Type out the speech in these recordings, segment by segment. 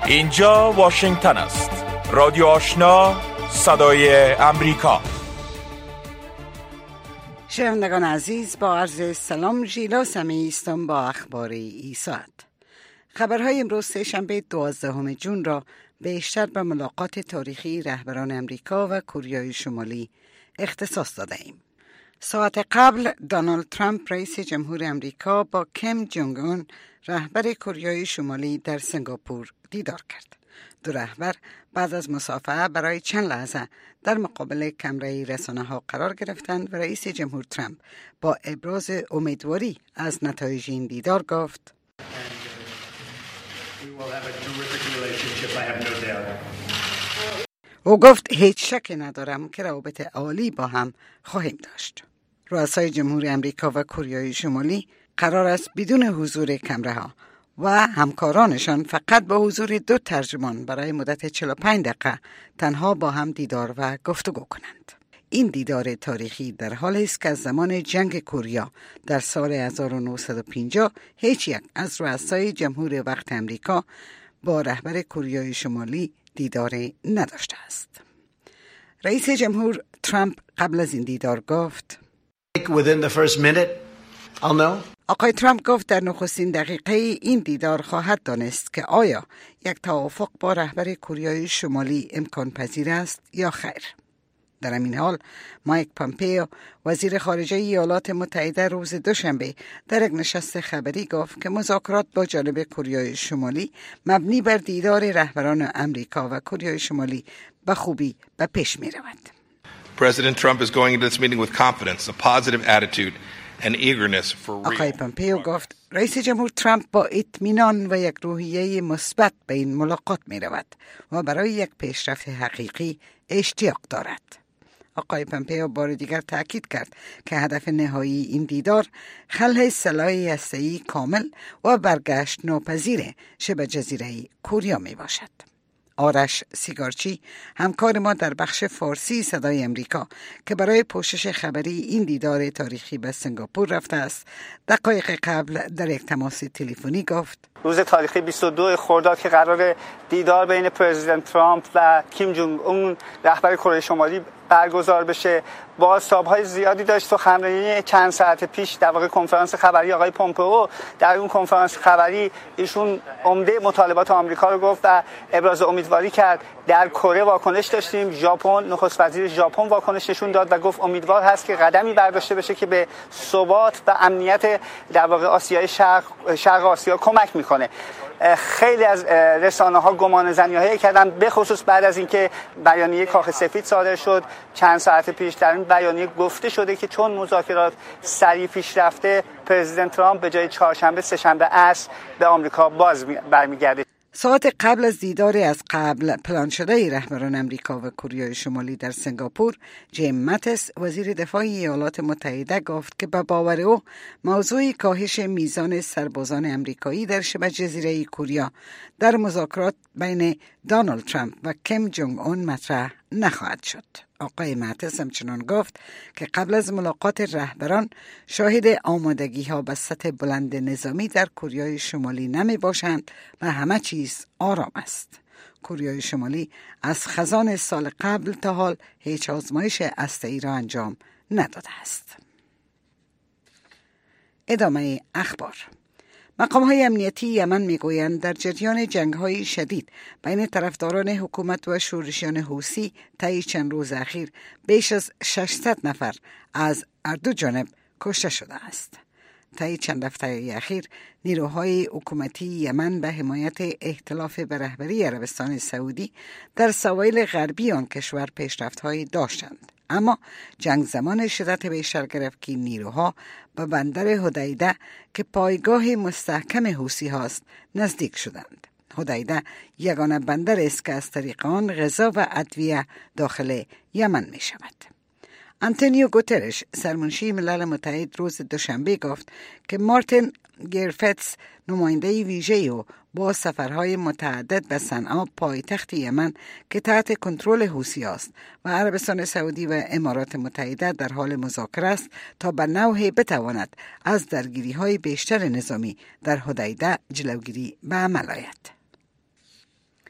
اینجا واشنگتن است. رادیو آشنا، صدای امریکا. شنوندگان عزیز، با عرض سلام، ژیلا سمیعی هستم با اخبار این ساعت. خبرهای امروز سه‌شنبه 12 جون را بیشتر به ملاقات تاریخی رهبران امریکا و کره شمالی اختصاص داده ایم. ساعت قبل دونالد ترامپ رئیس جمهور امریکا با کیم جونگ اون رهبر کره شمالی در سنگاپور دیدار کرد. دو رهبر بعد از مصافحه برای چند لحظه در مقابل کمره رسانه‌ها قرار گرفتند و رئیس جمهور ترامپ با ابراز امیدواری از نتایج این دیدار گفت: او گفت هیچ شکی ندارم که روابط عالی با هم خواهیم داشت. رؤسای جمهور امریکا و کره شمالی قرار است بدون حضور کمره ها و همکارانشان فقط با حضور 2 ترجمان برای مدت 45 دقیقه تنها با هم دیدار و گفتگو کنند. این دیدار تاریخی در حالی است که از زمان جنگ کره در سال 1950 هیچ یک از رؤسای جمهور وقت امریکا با رهبر کره شمالی دیداری نداشته است. رئیس جمهور ترامپ قبل از این دیدار گفت: Within the first minute, I'll know. آقای ترامپ گفت در نخستین دقیقه این دیدار خواهد دانست که آیا یک توافق با رهبر کره شمالی امکان پذیر است یا خیر. در همین حال مایک پامپئو وزیر خارجه ایالات متحده روز دوشنبه در یک نشست خبری گفت که مذاکرات با جانب کره شمالی مبنی بر دیدار رهبران امریکا و کره شمالی به خوبی به پیش می رود. President Trump is going into this meeting with confidence, a positive attitude and eagerness for real. آقای پامپئو گفت رئیس جمهور ترامپ با اطمینان و یک روحیه مثبت به این ملاقات می رود و برای یک پیشرفت حقیقی اشتیاق دارد. آقای پامپئو بار دیگر تأکید کرد که هدف نهایی این دیدار خلع سلاح هسته‌ای کامل و برگشت ناپذیر شبه جزیره کره می باشد. آرش سیگارچی همکار ما در بخش فارسی صدای امریکا که برای پوشش خبری این دیدار تاریخی به سنگاپور رفته است، دقایق قبل در یک تماس تلفنی گفت: روز تاریخی 22 خرداد که قرار دیدار بین پرزیدنت ترامپ و کیم جونگ اون رهبر کره شمالی برگزار بشه، بازتاب‌های زیادی داشت. سخنرانی چند ساعت پیش در واقع کنفرانس خبری آقای پامپئو، در اون کنفرانس خبری ایشون عمده مطالبات آمریکا رو گفت و ابراز امیدواری کرد. در کره واکنش داشتیم، ژاپن، نخست وزیر ژاپن واکنش نشون داد و گفت امیدوار هست که قدمی برداشته بشه که به ثبات و امنیت در واقع آسیای شرق آسیا کمک میکنه. خیلی از رسانه‌ها گمانه‌زنی‌هایی کردن، به خصوص بعد از اینکه بیانیه کاخ سفید صادر شد چند ساعت پیش. در این بیانیه گفته شده که چون مذاکرات سریع پیش رفته، پرزیدنت ترامپ به جای چهارشنبه سه‌شنبه عصر به آمریکا باز برمیگرده. ساعت قبل از دیدار از قبل پلان شده رهبران امریکا و کره شمالی در سنگاپور، جیم ماتیس وزیر دفاع ایالات متحده گفت که به باور او موضوع کاهش میزان سربازان امریکایی در شبه جزیره کره در مذاکرات بین دونالد ترامپ و کیم جونگ اون مطرح نخواهد شد. آقای ماتیس همچنان گفت که قبل از ملاقات رهبران شاهد آمادگی ها به سطح بلند نظامی در کره شمالی نمی باشند و همه چیز آرام است. کره شمالی از خزان سال قبل تا حال هیچ آزمایش هسته‌ای را انجام نداده است. ادامه اخبار. مقام‌های امنیتی یمن می‌گویند در جریان جنگ‌های شدید بین طرفداران حکومت و شورشیان حوثی طی چند روز اخیر بیش از 600 نفر از هر دو جانب کشته شده است. طی چند هفته اخیر نیروهای حکومتی یمن به حمایت ائتلاف به رهبری عربستان سعودی در سواحل غربی آن کشور پیشرفت‌هایی داشتند، اما جنگ زمان شدت بیشتر گرفت که نیروها به بندر حدیده که پایگاه مستحکم حوثی هاست نزدیک شدند. حدیده یگانه بندر است که از طریق آن غذا و ادویه داخل یمن می شود. آنتونیو گوترش سرمنشی ملل متحد روز دوشنبه گفت که مارتین گریفتس نماینده ویژه او با سفرهای متعدد به صنعا پایتخت یمن که تحت کنترل حوثی است و عربستان سعودی و امارات متحده در حال مذاکره است تا به نوعی بتواند از درگیری‌های بیشتر نظامی در حدیده جلوگیری به عمل آید.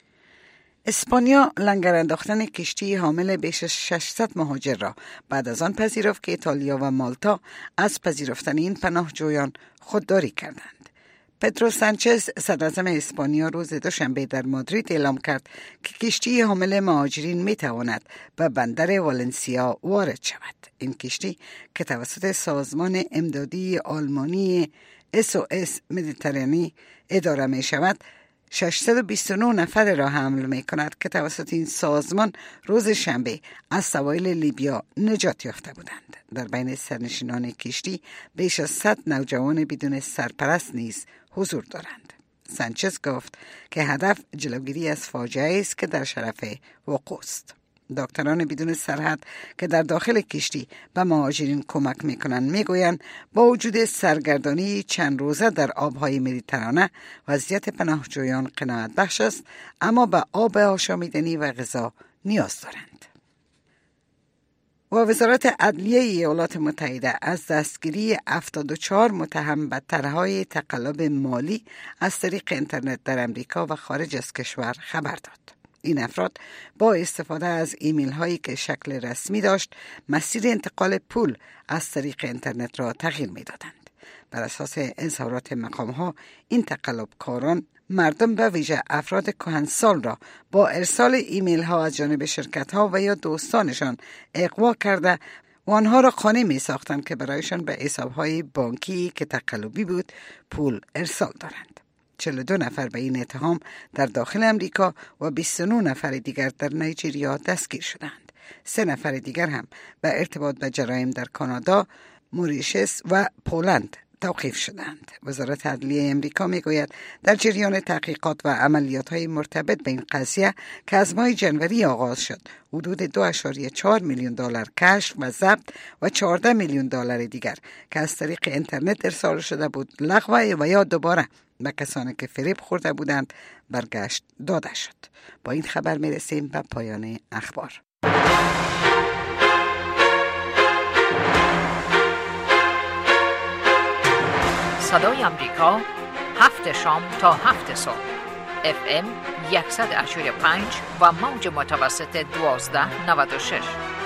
اسپانیا لنگر انداختن کشتی حامل بیش از 600 مهاجر را بعد از آن پذیرفت که ایتالیا و مالتا از پذیرفتن این پناهجویان خودداری کردند. پدرو سانچز صدراعظم اسپانیا روز دوشنبه در مادرید اعلام کرد که کشتی حامل مهاجرین می تواند به بندر والنسیا وارد شود. این کشتی که توسط سازمان امدادی آلمانی SOS مدیترانه اداره می شود 629 نفر را حمل می کند که توسط این سازمان روز شنبه از سواحل لیبیا نجات یافته بودند. در بین سرنشینان کشتی بیش از 100 نوجوان بدون سرپرست نیز حضور دارند. سانچز گفت که هدف جلوگیری از فاجعه است که در شرف وقوع است. دکتران بدون سرحد که در داخل کشتی به مهاجرین کمک میکنند میگویند با وجود سرگردانی چند روزه در آبهای مدیترانه وضعیت پناهجویان قناعت بخش است، اما به آب آشامیدنی و غذا نیاز دارند. و وزارت عدلیه ایالات متحده از دستگیری 74 متهم به طرح‌های تقلب مالی از طریق اینترنت در امریکا و خارج از کشور خبر داد. این افراد با استفاده از ایمیل هایی که شکل رسمی داشت مسیر انتقال پول از طریق اینترنت را تغییر می دادند. بر اساس اظهارات مقام ها این تقلبکاران مردم به ویژه افراد کهنسال را با ارسال ایمیل ها از جانب شرکت ها و یا دوستانشان اغوا کرده و آنها را قانع می ساختند که برایشان به حساب های بانکی که تقلبی بود پول ارسال دارند. 42 نفر به این اتهام در داخل امریکا و 29 نفر دیگر در نیجریه دستگیر شدند. 3 نفر دیگر هم به ارتباط به جرایم در کانادا، موریشیس و پولند توقیف شدند. وزارت عدلیه امریکا میگوید در جریان تحقیقات و عملیات‌های مرتبط به این قضیه که از ماه جنوری آغاز شد، حدود 2.4 میلیون دلار کشف و ضبط و 14 میلیون دلار دیگر که از طریق اینترنت ارسال شده بود لغو و یا دوباره به کسانی که فریب خورده بودند برگشت داده شد. با این خبر میرسیم به پایان اخبار. صدای امریکا 7 شام تا 7 صبح FM 100.5 و موج متوسط 1296.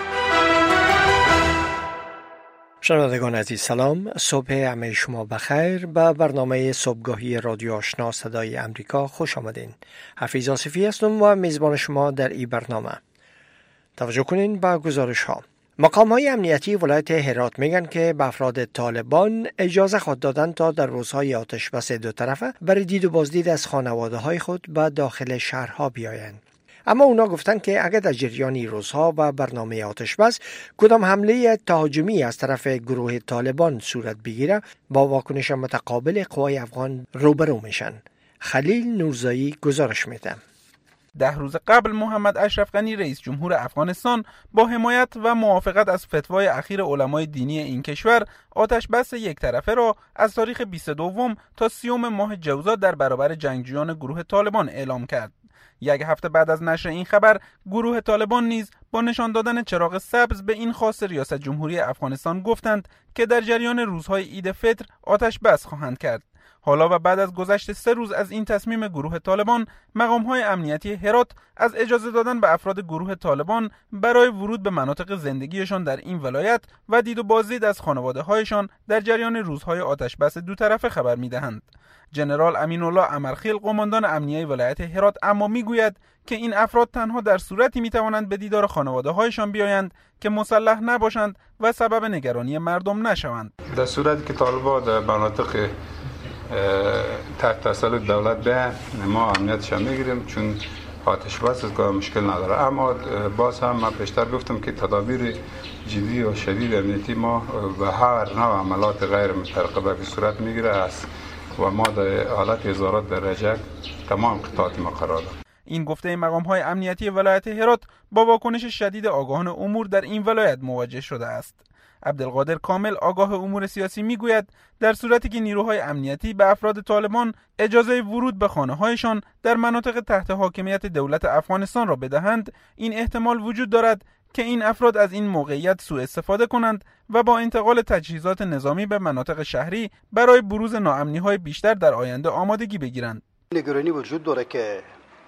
شنوندگان عزیز سلام، صبح همه شما بخیر. به برنامه صبحگاهی رادیو آشنا صدای امریکا خوش آمدین. حفیظ آصفی هستم و میزبان شما در این برنامه. توجه کنین به گزارش ها. مقام‌های امنیتی ولایت هرات میگن که به افراد طالبان اجازه خود دادن تا در روزهای آتش بس دو طرفه برای دید و بازدید از خانواده‌های خود به داخل شهرها بیایند. اما اونا گفتن که اگر در جریان روزها و برنامه آتش بس کدام حمله تهاجمی از طرف گروه طالبان صورت بگیره، با واکنش متقابل قوای افغان روبرو میشن. خلیل نورزایی گزارش میده. 10 روز قبل محمد اشرف غنی رئیس جمهور افغانستان با حمایت و موافقت از فتوای اخیر علمای دینی این کشور آتش بس یک طرفه را از تاریخ 22 تا 30 ماه جوزا در برابر جنگجویان گروه طالبان اعلام کرد. یک هفته بعد از نشر این خبر، گروه طالبان نیز با نشان دادن چراغ سبز به این خواست ریاست جمهوری افغانستان گفتند که در جریان روزهای عید فطر آتش بس خواهند کرد. حالا و بعد از گذشت 3 روز از این تصمیم گروه طالبان، مقام‌های امنیتی هرات از اجازه دادن به افراد گروه طالبان برای ورود به مناطق زندگیشان در این ولایت و دید و بازدید از خانواده‌هایشان در جریان روزهای آتش بس دو طرفه خبر می‌دهند. جنرال امین الله امرخیل، قماندان امنیه ولایت هرات، اما میگوید که این افراد تنها در صورتی میتوانند به دیدار خانواده‌هایشان بیایند که مسلح نباشند و سبب نگرانی مردم نشوند. در صورتی که طالبان در مناطق تحت تسلط دولت به ما امنیتش میگیریم، چون آتش بس مشکل نداره. اما باز هم من پیشتر گفتم که تدابیر جدی و شدید امنیتی ما و هر نوع عملات غیر مترقبه به صورت میگیره است و ما در حالت هزارات درجه تمام قطعات ما قرار داریم. این گفته مقام‌های امنیتی ولایت هرات با واکنش شدید آگاهان امور در این ولایت مواجه شده است. عبدالقادر کامل، آگاه امور سیاسی، میگوید در صورتی که نیروهای امنیتی به افراد طالبان اجازه ورود به خانه‌هایشان در مناطق تحت حاکمیت دولت افغانستان را بدهند، این احتمال وجود دارد که این افراد از این موقعیت سوء استفاده کنند و با انتقال تجهیزات نظامی به مناطق شهری برای بروز ناامنی‌های بیشتر در آینده آمادگی بگیرند. نگرانی وجود داره که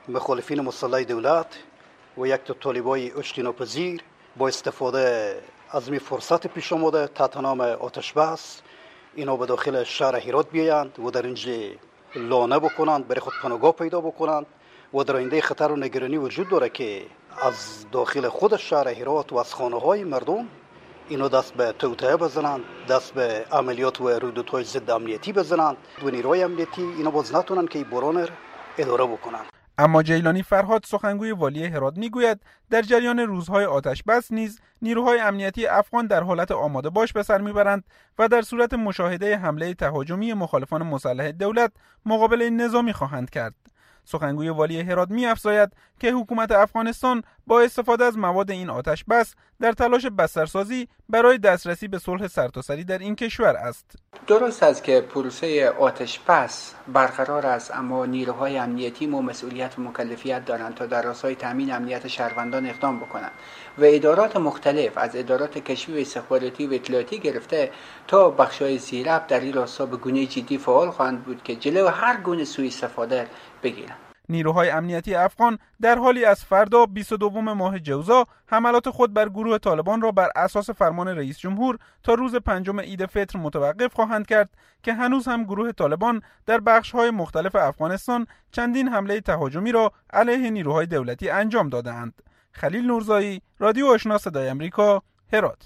مخالفین مسلح دولت و یک طالبای اجتناب‌پذیر با استفاده از می فرصت پیش آمده تحت نام آتش بس اینا به داخل شهر هرات بیایند و در اینجا لانه بکنند، برای خود پناهگاه پیدا بکنند و در آینده خطر و نگرانی وجود داره که از داخل خود شهر هرات و از خانه‌های مردم اینا دست به توطئه بزنند، دست به عملیات و رویدادهای ضد امنیتی بزنند و نیروهای امنیتی اینا باز نتونن که این بحران اداره بکنند. اما جیلانی فرهاد سخنگوی والی هرات میگوید در جریان روزهای آتش بس نیز نیروهای امنیتی افغان در حالت آماده باش به سر میبرند و در صورت مشاهده حمله تهاجمی مخالفان مسلح دولت مقابله نظامی خواهند کرد. سخنگوی والی هرات می‌افزاید که حکومت افغانستان با استفاده از مواد این آتش بس در تلاش بسترسازی برای دسترسی به صلح سرتاسری در این کشور است. درست است که پروسه آتش بس برقرار است، اما نیروهای امنیتی مسئولیت و مکلفیت دارند تا در راستای تامین امنیت شهروندان اقدام بکنند و ادارات مختلف از ادارات کشفی و استخباراتی و اطلاعاتی گرفته تا بخش‌های زیربط در این راستا به گونه جدی فعال خواهند بود که جلو هر گونه سوء استفاده بگیرند. نیروهای امنیتی افغان در حالی از فردا 22 ماه جوزا حملات خود بر گروه طالبان را بر اساس فرمان رئیس جمهور تا روز 5 عید فطر متوقف خواهند کرد که هنوز هم گروه طالبان در بخش‌های مختلف افغانستان چندین حمله تهاجمی را علیه نیروهای دولتی انجام داده‌اند. خلیل نورزایی، رادیو آشنا صدای آمریکا، هرات.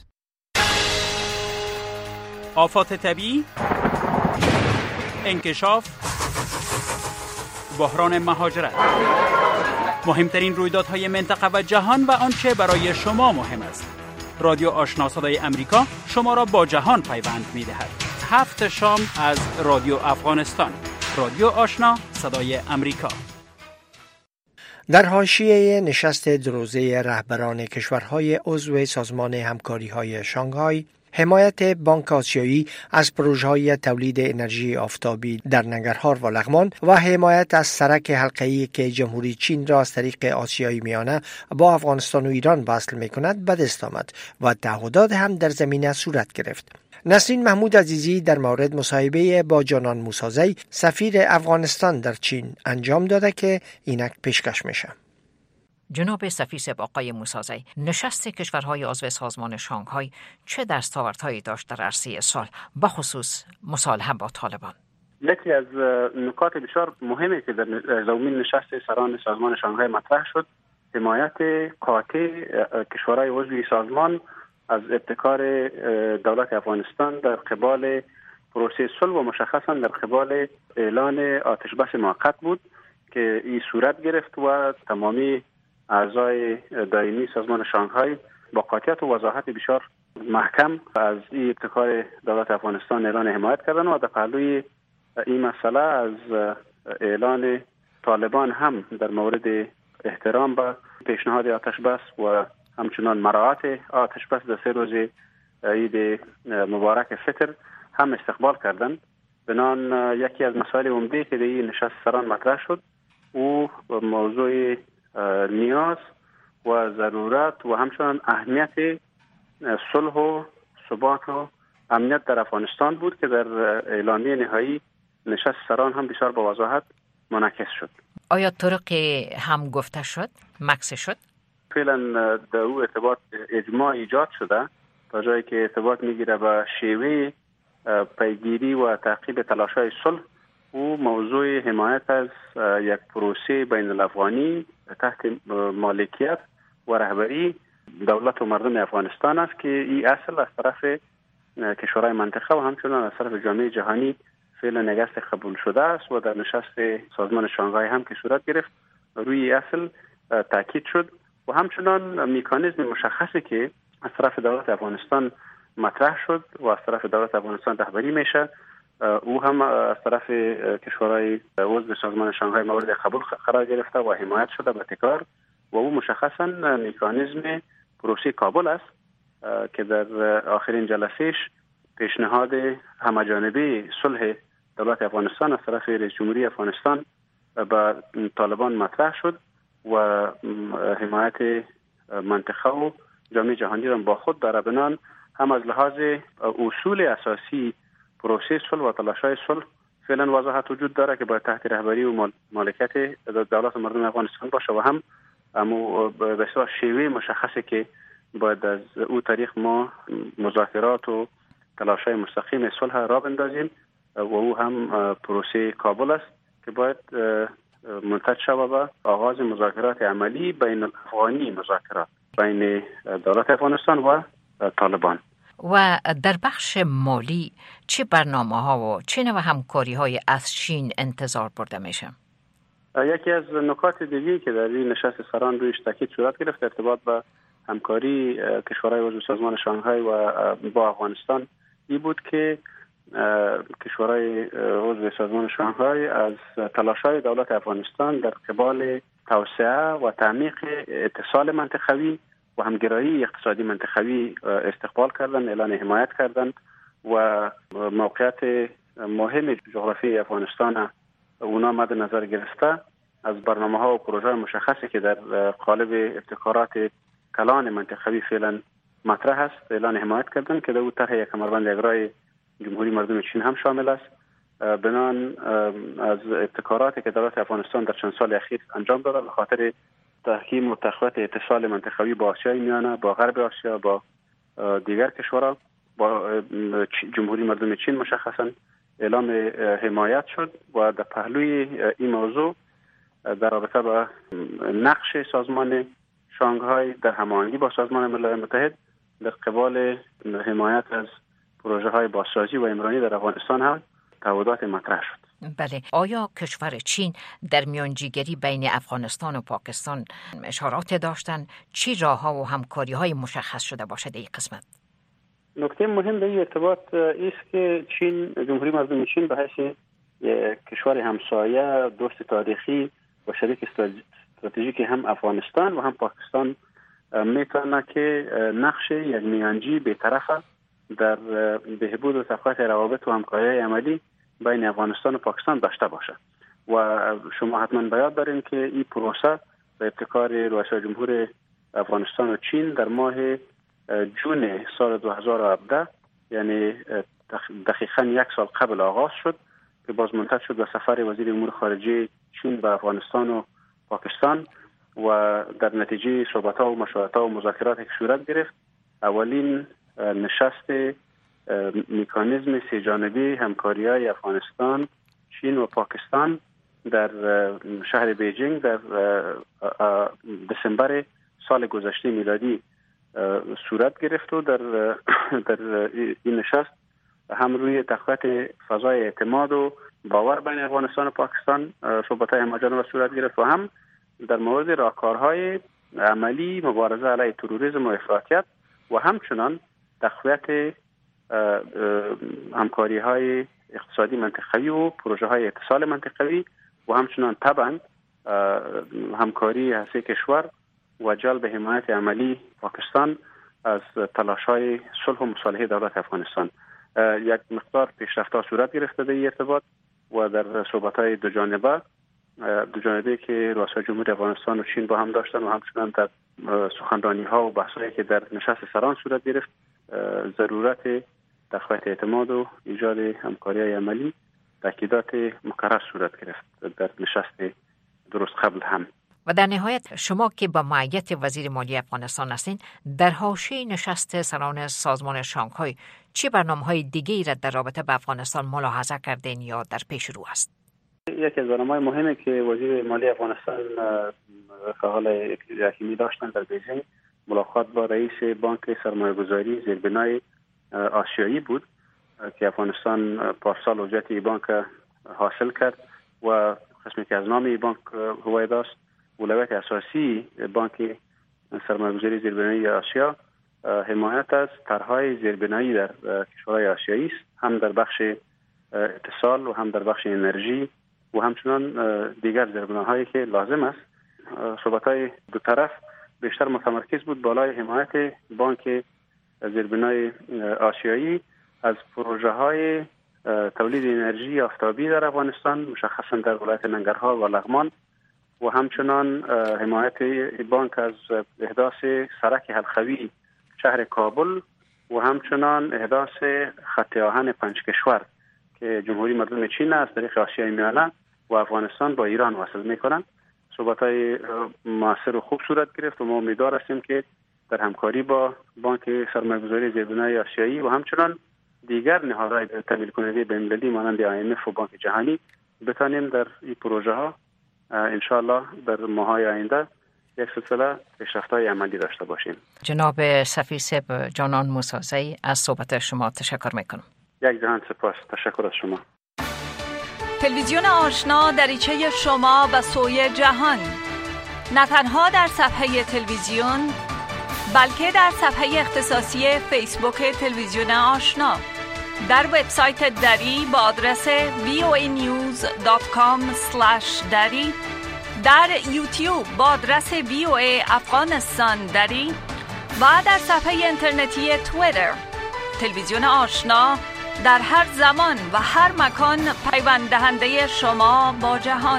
آفات طبیعی، انکشاف، بحران مهاجرت، مهمترین رویدادهای منطقه و جهان و آنچه برای شما مهم است. رادیو آشنا صدای آمریکا شما را با جهان پیوند می‌دهد. 7 شام از رادیو افغانستان. رادیو آشنا صدای آمریکا. در حاشیه نشست دروزه رهبران کشورهای عضو سازمان همکاری‌های شانگهای، حمایت بانک آسیایی از پروژه‌های تولید انرژی آفتابی در ننگرهار و لغمان و حمایت از سرک حلقه‌ای که جمهوری چین را از طریق آسیای میانه با افغانستان و ایران وصل می‌کند به دست آمد و تعهدات هم در زمینه صورت گرفت. نسرین محمود عزیزی در مورد مصاحبه با جانان موسازی سفیر افغانستان در چین انجام داده که اینک پیشکش میشه. جناب سفیر آقای موسازی، نشست کشورهای عضو سازمان شانگهای چه دستاوردهایی داشت در عرصه صلح بخصوص مصالحه با طالبان؟ یکی از نکات بسیار مهمی که در دومین نشست سران سازمان شانگهای مطرح شد، حمایت قاطع کشورهای عضو سازمان از ابتکار دولت افغانستان در قبال پروسه صلح و مشخصا در قبال اعلان آتش بس موقت بود که این صورت گرفت و تمامی اعضای دائمی سازمان شانگهای با قاطعیت و وضاحت بسیار محکم از این ابتکار دولت افغانستان اعلان حمایت کردن و در پهلوی این مسئله از اعلان طالبان هم در مورد احترام به پیشنهاد آتش بس و همچنان مراعات آتش بس در 3 روز عید مبارک فطر هم استقبال کردند. بنان یکی از مسائل عمده که در این نشست سران مطرح شد او موضوع نیاز و ضرورت و همچنان اهمیت صلح و ثبات و امنیت در افغانستان بود که در اعلامیه نهایی نشست سران هم بسیار با وضاحت منعکس شد. آیا طرق هم گفته شد؟ مکس شد؟ فعلا در او ارتباط اجماع ایجاد شده تا جایی که ارتباط میگیره به شیوه پیگیری و تعقیب تلاش‌های صلح. او موضوع حمایت از یک پروسه بین الافغانی تحت مالکیت و رهبری دولت و مردم افغانستان است که این اصل از طرف کشورهای منطقه و همچنان از طرف جامعه جهانی فعلا نگست قبول شده است و در نشست سازمان شانگهای هم که صورت گرفت روی اصل تاکید شد و همچنان مکانیزم مشخصی که از طرف دولت افغانستان مطرح شد و از طرف دولت افغانستان رهبری میشه او هم از طرف کشورهای عضو سازمان شانگهای مورد قبول قرار گرفته و حمایت شده به ابتکار و او مشخصا مکانیزم پروسه کابل است که در آخرین جلسهش پیشنهاد همه‌جانبه صلح دولت افغانستان از طرف رئیس جمهوری افغانستان به طالبان مطرح شد و حمایت منطقه و جامعه جهانی را با خود داره. بنان هم از لحاظ اصول اساسی پروسه صلح و تلاش‌های صلح فعلا وضاحت وجود داره که باید تحت رهبری و مالکیت دولت مردم افغانستان باشه و هم اما به صورت شیوه مشخصه که باید از او طریق ما مذاکرات و تلاش‌های مستقیم صلح را بندازیم و او هم پروسه کابل است که باید منتج شود به آغاز مذاکرات عملی بین افغانی مذاکرات بین دولت افغانستان و طالبان. و در بخش مالی چه برنامه‌ها و چه نوع همکاری‌های از چین انتظار برده میشه؟ یکی از نکات دیگری که در این نشست سران رویش تاکید صورت گرفت ارتباط به همکاری کشورهای عضو سازمان شانگهای و با افغانستان این بود که کشورهای عضو سازمان شانگهای از تلاش‌های دولت افغانستان در قبال توسعه و تعمیق اتصال منطقوی و همگرایی اقتصادی منطقوی استقبال کردن، اعلان حمایت کردن و موقعیت مهم جغرافی افغانستان اونا مد نظر گرفته از برنامه‌ها و پروژه‌های مشخصی که در قالب ابتکارات کلان منطقوی فعلا مطرح است اعلان حمایت کردن که در او طرح یک کمربند اجرای جمهوری مردم چین هم شامل است. بنان از ابتکاراتی که دولت افغانستان در چند سال اخیر انجام داده به خاطر تحکیم و تقویت اتصال منطقوی با آسیای میانه، با غرب آسیا، با دیگر کشورها، با جمهوری مردم چین مشخصا اعلام حمایت شد و در پهلوی این موضوع در رابطه با نقش سازمان شانگهای در هماهنگی با سازمان ملل متحد در قبال حمایت از پروژه های بازسازی و عمرانی در افغانستان هم تعهدات مطرح شد. بله، آیا کشور چین در میانجیگری بین افغانستان و پاکستان اشارات داشتن؟ چی راه‌ها و همکاری‌های مشخص شده باشد این قسمت؟ نکته مهم در این ارتباط است که جمهوری مردم چین به حیث کشور همسایه، دوست تاریخی و شریک استراتژیک هم افغانستان و هم پاکستان میتونه که نقش یک میانجی بی‌طرفه در بهبود و تقویت روابط و همکاری عملی بین افغانستان و پاکستان داشته باشه و شما حتما بیاد دارین که این پروسه به ابتکار رئیس جمهور افغانستان و چین در ماه جون سال 2017 یعنی دقیقاً یک سال قبل آغاز شد که باز منتج شد به سفر وزیر امور خارجه چین به افغانستان و پاکستان و در نتیجه صحبت‌ها و مشاورت‌ها و مذاکراتی که صورت گرفت اولین نشست مکانیزم سه جانبه همکاری‌های افغانستان، چین و پاکستان در شهر بیجینگ در دسامبر سال گذشته میلادی صورت گرفت و در این نشست هم روی تقویت فضای اعتماد و باور بین افغانستان و پاکستان صحبت‌های همه‌جانبه صورت گرفت و هم در مورد راهکارهای عملی مبارزه علیه تروریسم و افراطیت و همچنان تقویت همکاری‌های اقتصادی منطقوی و پروژه‌های اتصال منطقوی و همچنان طبعا همکاری هر سه کشور و جلب حمایت عملی پاکستان از تلاش‌های صلح و مصالحه دولت افغانستان. یک مقدار پیشرفت‌ها صورت گرفته در این ارتباط و در صحبت‌های دو جانبه که رؤسای جمهور افغانستان و چین با هم داشتن و همچنان در سخنرانی‌ها و بحث‌هایی که در نشست سران صورت گرفت ضرورت تقویت اعتماد و ایجاد همکاری‌های عملی تاکیدات مکرر صورت گرفت در نشست درست قبل هم. و در نهایت شما که با معیت وزیر مالی افغانستان هستین در حاشیه نشست سران سازمان شانگهای چه برنامه‌های دیگه‌ای را در رابطه با افغانستان ملاحظه کردین یا در پیش رو است؟ یکی از برنامه‌های مهمی که وزیر مالی افغانستان فعال حکیمی داشتن در بیجینگ ملاقات با رئیس بانک سرمایه‌گذاری زیربنای آسیایی بود که افغانستان پارسال عضویت بانک حاصل کرد و قسمی که از نام بانک هوای داشت اولویت اساسی بانک سرمایه‌گذاری زیربنایی آسیا حمایت از طرح‌های زیربنایی در کشورهای آسیایی است، هم در بخش اتصال و هم در بخش انرژی و همچنان دیگر زیربناهایی که لازم است. صحبت‌های دو طرف بیشتر متمرکز بود بالای حمایت بانک زیربنای آسیایی از پروژه‌های تولید انرژی آفتابی در افغانستان مشخصا در ولایت ننگرهار و لغمان و همچنان حمایت بانک از احداث سرک حلقوی شهر کابل و همچنان احداث خط آهن 5 کشور که جمهوری مردم چین از طریق آسیای میانه و افغانستان با ایران وصل میکنن. صحبت‌های موثر و خوب صورت گرفت و ما امیدوار هستیم که در همکاری با بانک سرمایه‌گذاری زیربنای آسیایی و همچنان دیگر نهادهای تمویل کننده بین‌المللی مانند IMF و بانک جهانی بتانیم در این پروژه ها ان شاء الله در ماه‌های آینده یک سلسله پیشرفت‌های عملی داشته باشیم. جناب سفیر صاحب جانان موسازی، از صحبت شما تشکر میکنم. یک جهان سپاس. تشکر از شما. تلویزیون آشنا دریچه شما و سوی جهان، نه تنها در صفحه تلویزیون بلکه در صفحه اختصاصی فیسبوک تلویزیون آشنا، در وبسایت دری با آدرس voanews.com/dari، در یوتیوب با آدرس VOA افغانستان دری و در صفحه اینترنتی توییتر. تلویزیون آشنا در هر زمان و هر مکان پیوند دهنده شما با جهان.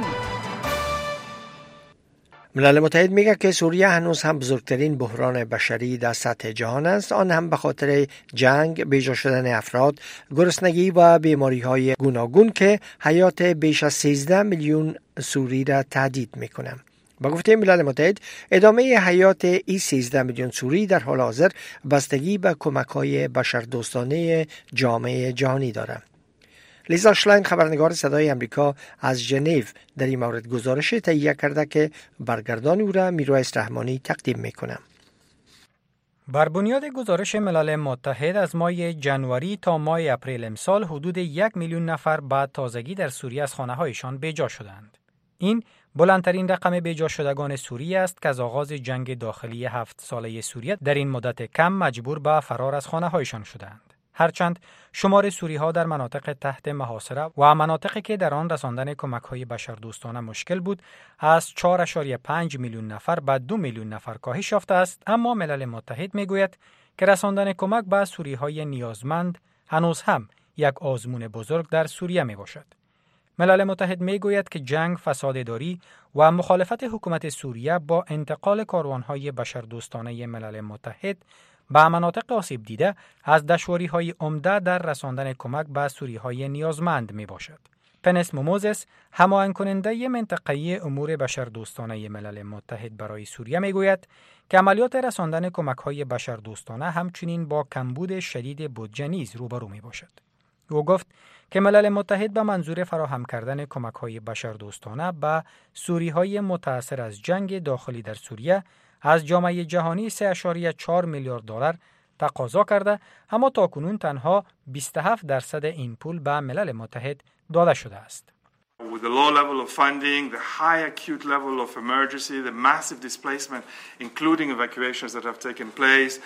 ملل متحد میگه که سوریه هنوز هم بزرگترین بحران بشری در سطح جهان است، آن هم به خاطر جنگ، بیجا شدن افراد، گرسنگی و بیماری های گوناگون که حیات بیش از 13 میلیون سوری را تهدید میکنه. با گفته ملل متحد ادامه حیات این 13 میلیون سوری در حال حاضر بستگی به کمک‌های بشردوستانه جامعه جهانی دارد. لیزا شلاین خبرنگار صدای امریکا از ژنو در این مورد گزارش تهیه کرده که برگردان او را میرویس رحمانی تقدیم میکنم. بر بنیاد گزارش ملل متحد از ماه جنوری تا ماه اپریل امسال حدود 1 میلیون نفر بعد تازگی در سوریه از خانه‌هایشان بیجا شدند. این بلندترین رقم بیجا شدگان سوریه است که از آغاز جنگ داخلی 7 ساله سوریه در این مدت کم مجبور به فرار از خانه‌هایشان شدند. هرچند شمار سوری‌ها در مناطق تحت محاصره و مناطقی که در آن رساندن کمک‌های بشردوستانه مشکل بود از 4.5 میلیون نفر به 2 میلیون نفر کاهش یافته است، اما ملل متحد می‌گوید که رساندن کمک به سوری‌های نیازمند هنوز هم یک آزمون بزرگ در سوریه میباشد. ملل متحد میگوید که جنگ، فساداداری و مخالفت حکومت سوریه با انتقال کاروان‌های بشردوستانه ملل متحد به مناطق آسیب دیده از دشواری‌های عمده در رساندن کمک به سوری‌های نیازمند میباشد. پنس موموزس، هماهنگ کننده منطقه‌ای امور بشردوستانه ملل متحد برای سوریه میگوید که عملیات رساندن کمک‌های بشردوستانه همچنین با کمبود شدید بودجه نیز روبرو میباشد. او گفت که ملل متحد به منظور فراهم کردن کمک‌های بشردوستانه به سوری‌های متأثر از جنگ داخلی در سوریه از جامعه جهانی 3.4 میلیارد دلار تقاضا کرده، اما تاکنون تنها 27% این پول به ملل متحد داده شده است. With the low level of funding, the high acute level of emergency, the massive displacement, including evacuations that have taken place,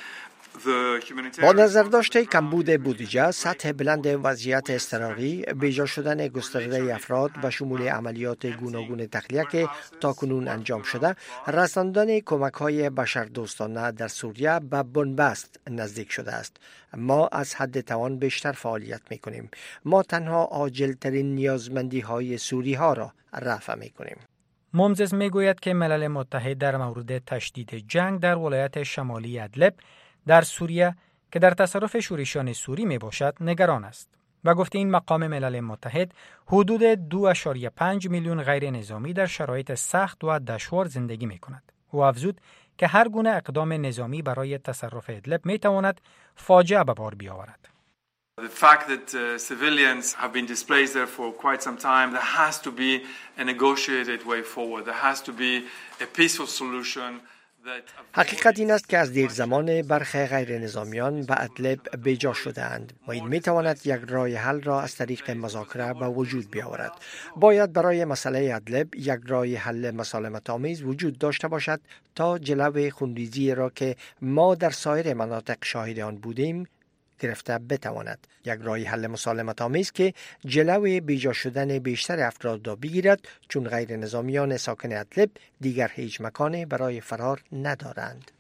با نظر داشته کمبود بودجه، سطح بلند وضعیت اضطراری، بیجا شدن گسترده افراد و شمول عملیات گوناگون تخلیه که تاکنون انجام شده، رساندن کمک‌های بشردوستانه در سوریه به بنبست نزدیک شده است. ما از حد توان بیشتر فعالیت می‌کنیم. ما تنها عاجل‌ترین نیازمندی‌های سوری‌ها را رفع می‌کنیم. مومزس میگوید که ملل متحد در مورد تشدید جنگ در ولایت شمالی ادلب در سوریه که در تصرف شورشیان سوری می باشد نگران است. و گفته این مقام ملل متحد حدود 2.5 میلیون غیر نظامی در شرایط سخت و دشوار زندگی می کند. او افزود که هر گونه اقدام نظامی برای تصرف ادلب می تواند فاجعه به بار بیاورد. The fact that civilians have been displaced there for quite some time, there has to be a negotiated way forward. There has to be a peaceful solution. حقیقت این است که از دیر زمان برخی غیر نظامیان به ادلب بیجا شده‌اند و این میتواند یک راه حل را از طریق مذاکره به وجود بیاورد. باید برای مسئله ادلب یک راه حل مسالمت آمیز وجود داشته باشد تا جلو خونریزی را که ما در سایر مناطق شاهد آن بودیم گرفته بتواند. یک راه حل مسالمت آمیز که جلوی بیجا شدن بیشتر افراد را بگیرد، چون غیر نظامیان ساکن ادلب دیگر هیچ مکانی برای فرار ندارند.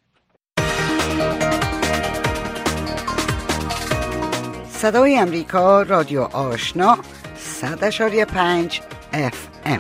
صدای امریکا، رادیو آشنا، 100.5 FM.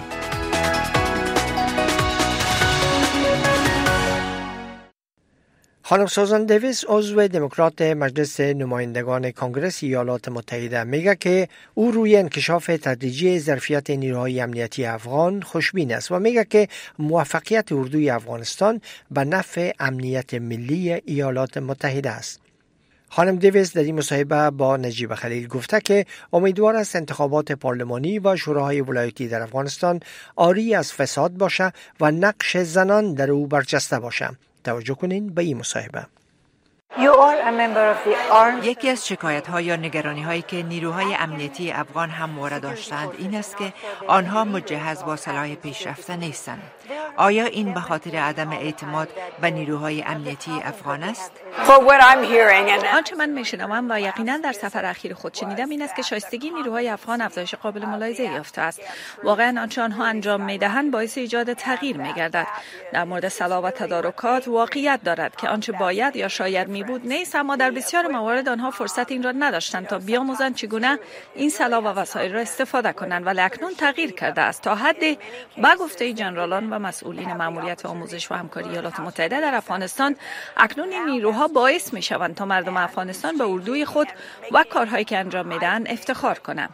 خانم سوزان دیویس عضو دموکرات مجلس نمایندگان کنگره ایالات متحده میگه که او روی انکشاف تدریجی ظرفیت نیروهای امنیتی افغان خوشبین است و میگه که موفقیت اردوی افغانستان به نفع امنیت ملی ایالات متحده است. خانم دیویس در این مصاحبه با نجیب خلیل گفته که امیدوار است انتخابات پارلمانی و شوراهای ولایتی در افغانستان آری از فساد باشه و نقش زنان در او برجسته باشه. توجه کنین به این مصاحبه. یکی از شکایت‌ها یا نگرانی‌هایی که نیروهای امنیتی افغان همواره داشتند این است که آنها مجهز با سلاح پیشرفته نیستند. آیا این به خاطر عدم اعتماد به نیروهای امنیتی افغان است؟ آنچه من میشنوم و یقینا در سفر اخیر خود شنیدم این است که شایستگی نیروهای افغان افزایش قابل ملاحظه یافته است. واقعا آنچه آنها انجام میدهند باعث ایجاد تغییر میگردد. در مورد سلاح و تدارکات واقعیت دارد که آنچه باید یا شاید میبود نیست، اما در بسیار موارد آنها فرصت این را نداشتند تا بیاموزند چگونه این سلاح و وسایل را استفاده کنند، ولی اکنون تغییر کرده است. تا حدی به گفته جنرالان و مسئولین مأموریت آموزش و همکاری ایالات متحده در افغانستان اکنون این نیروها باعث میشوند تا مردم افغانستان به اردوی خود و کارهایی که انجام میدهند افتخار کنند.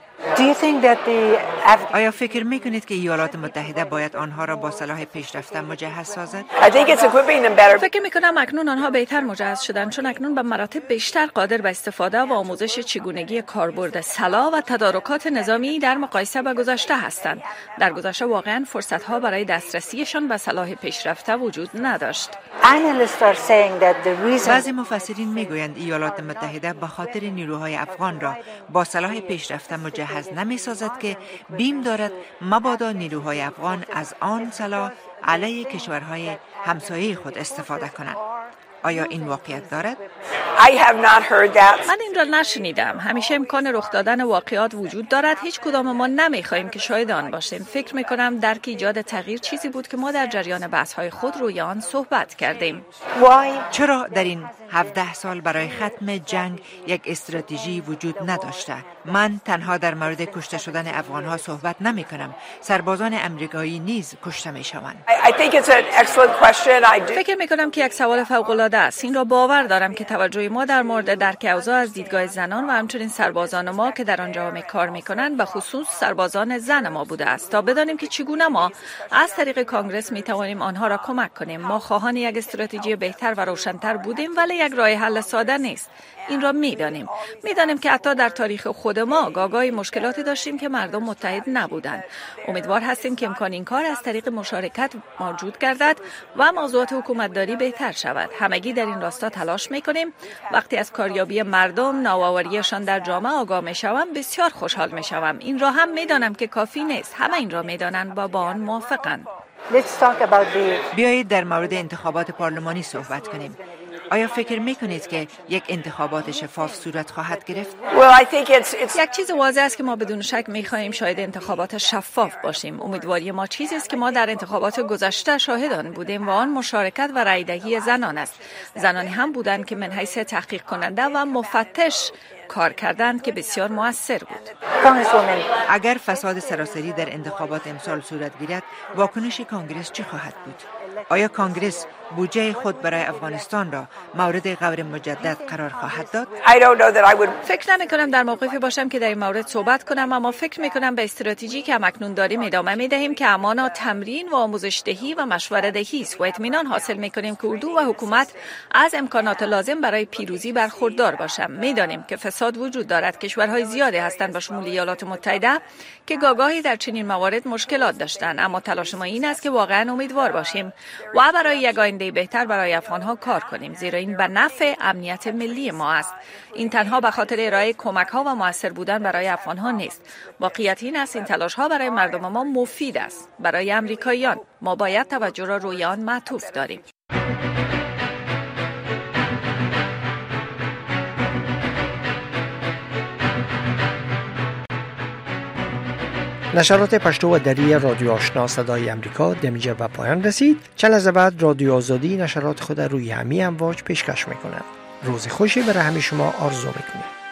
آیا فکر میکنید که ایالات متحده باید آنها را با سلاح پیشرفته مجهز سازد؟ فکر میکنم اکنون آنها بهتر مجهز شدند، چون اکنون به مراتب بیشتر قادر به استفاده و آموزش چگونگی کاربرد سلاح و تدارکات نظامی در مقایسه با گذشته هستند. در گذشته واقعا فرصت‌ها برای دسترسیشان به سلاح پیشرفته وجود نداشت. بعضی مفسرین میگویند ایالات متحده به خاطر نیروهای افغان را با سلاح پیشرفته مجهز نمی‌سازد که بیم دارد مبادا نیروهای افغان از آن سلاح علیه کشورهای همسایه خود استفاده کنند. آیا این واقعیت دارد؟ من این را نشنیدم. همیشه امکان رخ دادن واقعیات وجود دارد. هیچ کدام ما نمیخواهیم که شاهد آن باشیم. فکر میکنم درک ایجاد تغییر چیزی بود که ما در جریان بحث‌های خود روی آن صحبت کردیم. چرا در این 17 سال برای ختم جنگ یک استراتژی وجود نداشته؟ من تنها در مورد کشته شدن افغان‌ها صحبت نمی‌کنم. سربازان امریکایی نیز کشته می‌شوند. فکر می‌کنم که یک سوال فوق‌العاده است. این را باور دارم که توجه ما در مورد درک اوضاع از دیدگاه زنان و همچنین سربازان ما که در آن جامعه کار می‌کنند به خصوص سربازان زن ما بوده است تا بدانیم که چگونه ما از طریق کانگرس می‌توانیم آنها را کمک کنیم. ما خواهان یک استراتژی بهتر و روشن‌تر بودیم، ولی یک راه حل ساده نیست. این را میدانیم که حتی در تاریخ خود ما گاهی مشکلاتی داشتیم که مردم متحد نبودند. امیدوار هستیم که امکان این کار از طریق مشارکت موجود گردد و موضوعات حکومتداری بهتر شود. همگی در این راستا تلاش میکنیم. وقتی از کاریابی مردم نوآوریشان در جامعه آگاه میشوم بسیار خوشحال میشوم. این را هم میدانم که کافی نیست. همه این را میدانند و با آن موافقند. بیایید در مورد انتخابات پارلمانی صحبت کنیم. آیا فکر میکنید که یک انتخابات شفاف صورت خواهد گرفت؟ یک چیز واضح است که ما بدون شک میخواهیم شاهد انتخابات شفاف باشیم. امیدواری ما چیزی است که ما در انتخابات گذشته شاهد آن بودیم و آن مشارکت و رای دهی زنان است. زنانی هم بودند که من حیث تحقیق کننده و مفتش کار کردند که بسیار مؤثر بود. اگر فساد سراسری در انتخابات امسال صورت گیرد، واکنش کانگرس چه خواهد بود؟ آیا کانگرس بودجه خود برای افغانستان را مورد غور مجدد قرار خواهد داد؟ فکر نمی کنم در موقفی باشم که در این مورد صحبت کنم، اما فکر می کنم به استراتژی که همکنون داریم ادامه می دهیم که همانا تمرین و آموزش دهی و مشوره دهی است و اطمینان حاصل می کنیم که اردو و حکومت از امکانات لازم برای پیروزی برخوردار باشند. می دانیم که فساد وجود دارد. کشورهای زیادی هستند به شمول ایالات متحده که گاهی در چنین موارد مشکلات داشتند، اما تلاش ما این است که واقعا امیدوار باشیم و برای یک آینده بهتر برای افغانها کار کنیم، زیرا این به نفع امنیت ملی ما است. این تنها به خاطر ارائه کمک‌ها و مؤثر بودن برای افغانها نیست. واقعیت این است این تلاش‌ها برای مردم ما مفید است. برای امریکاییان ما باید توجه را روی آن معطوف داریم. نشرات پشتو و دری رادیو آشنا صدای امریکا دمیجه به پایان رسید. چند لحظه بعد رادیو آزادی نشرات خود روی همین امواج پیشکش میکنه. روز خوشی برای همه شما آرزو میکنیم.